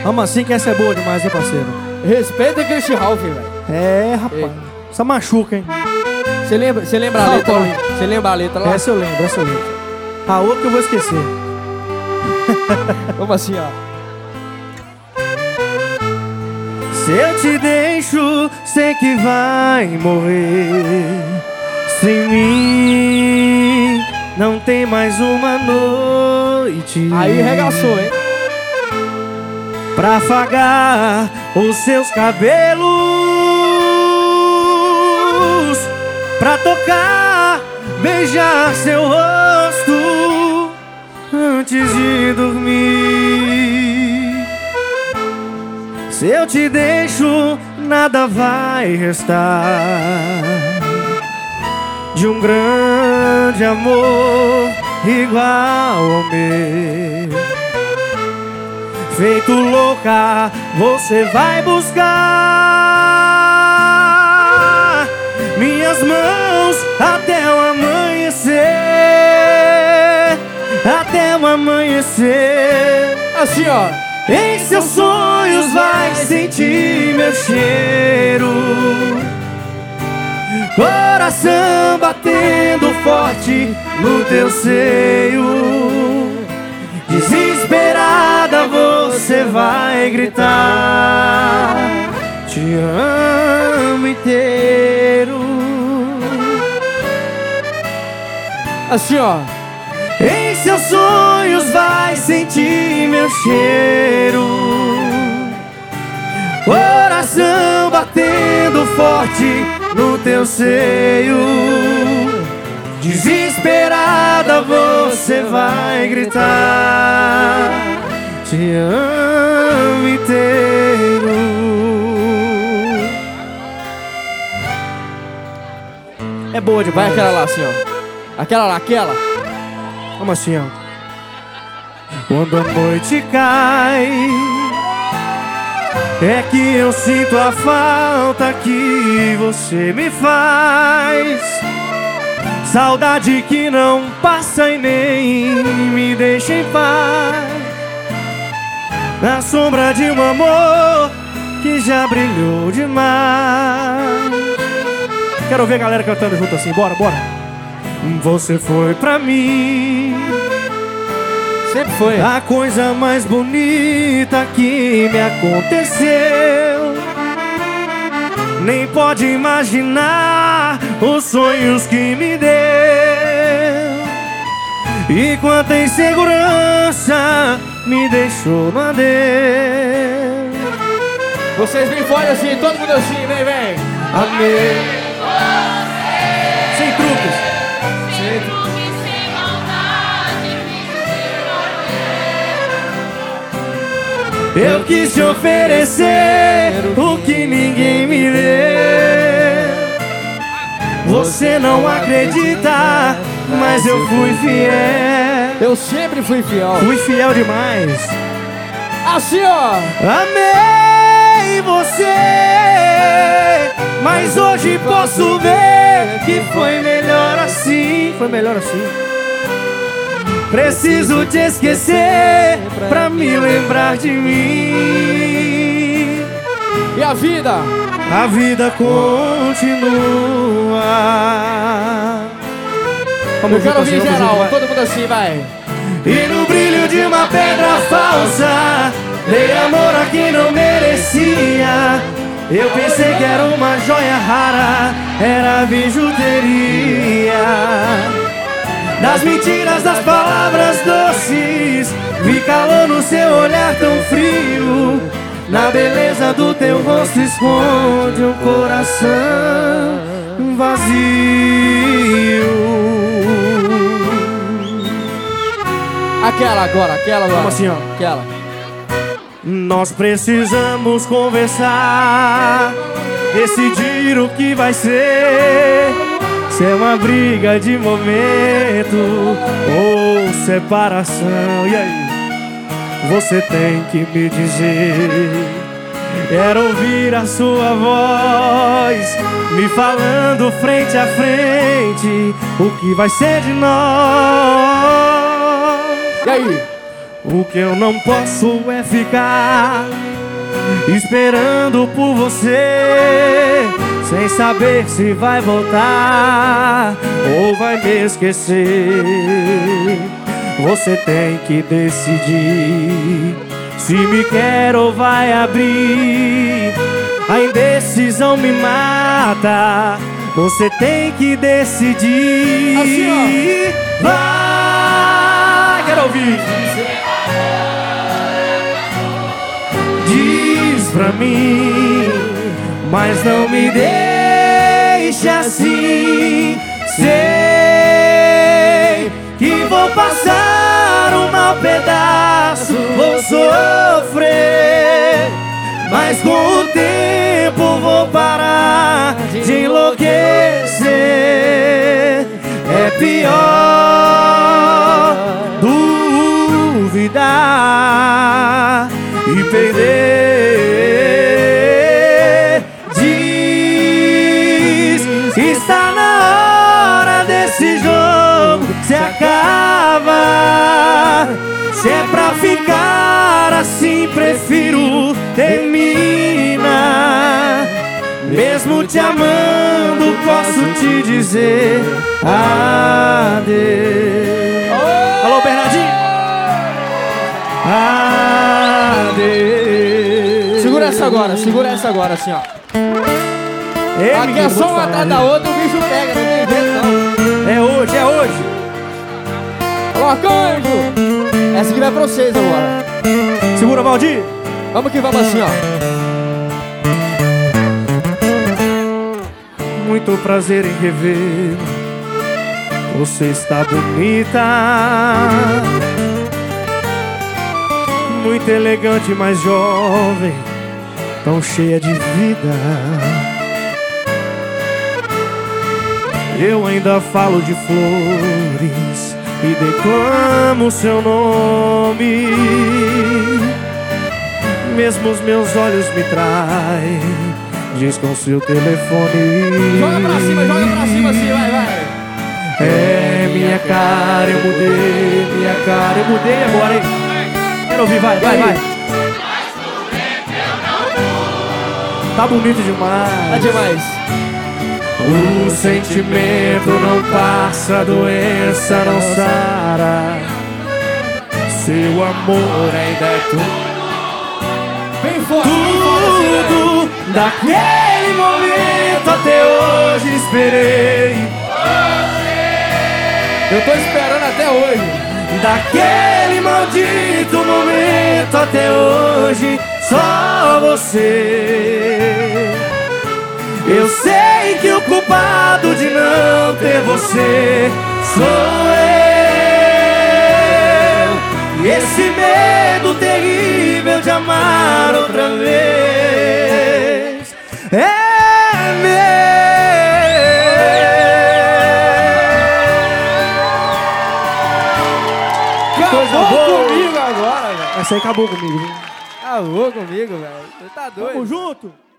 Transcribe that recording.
Vamos assim que essa é boa demais, hein, parceiro? Respeita aquele Ralph, velho. É, rapaz. Essa machuca, hein? Você lembra a letra lá? Você lembra a letra lá? Essa eu lembro, essa eu lembro. A outra que eu vou esquecer. Vamos assim, ó. Se eu te deixo, sei que vai morrer. Sem mim, não tem mais uma noite. Aí regaçou, hein? Pra afagar os seus cabelos, pra tocar, beijar seu rosto antes de dormir. Se eu te deixo, nada vai restar de um grande amor igual ao meu. Feito louca, você vai buscar minhas mãos até o amanhecer, até o amanhecer. Assim, ó. Em seus sonhos vai sentir meu cheiro, coração batendo forte no teu seio. Desesperada você vai gritar: te amo inteiro. Assim, ó. Em seus sonhos vai sentir meu cheiro, coração batendo forte no teu seio. Desesperada você vai gritar: te amo inteiro. É boa demais. Vai aquela lá, assim, ó. Aquela lá, aquela. Vamos assim, ó. Quando a noite cai, é que eu sinto a falta que você me faz. Saudade que não passa e nem me deixa em paz, na sombra de um amor que já brilhou demais. Quero ver a galera cantando junto assim, bora, bora. Você foi pra mim, sempre foi, a coisa mais bonita que me aconteceu. Nem pode imaginar os sonhos que me deu, e quanta insegurança me deixou no adeus. Vocês bem fora assim, todo mundo assim, vem, vem. Amei. Sem truques. Eu quis te oferecer o que ninguém me deu. Você não acredita, mas eu fui fiel. Eu sempre fui fiel. Fui fiel demais. Assim, ó. Amei você, mas hoje posso ver que foi melhor assim. Foi melhor assim. Preciso te esquecer pra me lembrar de mim. E a vida? A vida continua. Eu quero ouvir geral, todo mundo assim, vai. E no brilho de uma pedra falsa, dei amor a quem não merecia. Eu pensei que era uma joia rara, era bijuteria. Das mentiras, das palavras doces, vi calor no seu olhar tão frio. Na beleza do teu rosto esconde um coração vazio. Aquela agora, aquela agora. Como assim, ó? Aquela. Nós precisamos conversar, decidir o que vai ser. Se é uma briga de momento ou separação, e aí? Você tem que me dizer. Quero ouvir a sua voz me falando frente a frente o que vai ser de nós. E aí? O que eu não posso é ficar esperando por você, sem saber se vai voltar ou vai me esquecer. Você tem que decidir se me quer ou vai abrir. A indecisão me mata. Você tem que decidir. Assim, ó. Vai, quero ouvir. Diz pra mim, mas não me deixe assim. Sei que vou passar um mau pedaço, vou sofrer, mas com o tempo vou parar de enlouquecer. É pior duvidar e perder. Diz que está na hora desse jogo se acaba. Se é pra ficar assim, prefiro terminar. Mesmo te amando, posso te dizer adeus. Alô, Bernardinho. Adeus. Segura essa agora, assim, ó. Ei, Aqui menino, é só vou te uma falar, atrás da viu? outra, o bicho pega, não tem jeito não. É hoje, é hoje. Alô, Arcanjo! Essa aqui vai pra vocês agora. Segura, Valdir. Vamos que vamos assim, ó. Muito prazer em rever. Você está bonita, muito elegante, mas jovem, tão cheia de vida. Eu ainda falo de flores e declamo seu nome. Mesmo os meus olhos me traem, diz com seu telefone. Joga pra cima assim, vai. É minha cara, eu mudei, minha cara, eu mudei agora, hein? Quero ouvir, vai. Tá bonito demais. Tá demais. O sentimento não passa, a doença não sara. Seu amor ainda é tudo. Bem forte, Tudo daquele momento até hoje esperei. Eu tô esperando até hoje. Daquele maldito momento até hoje, só você. Eu sei que o culpado de não ter você sou eu. E esse medo terrível de amar outra vez é meu. Acabou comigo agora, velho. Essa aí acabou comigo, viu? Acabou comigo, velho. Você tá doido. Tamo junto.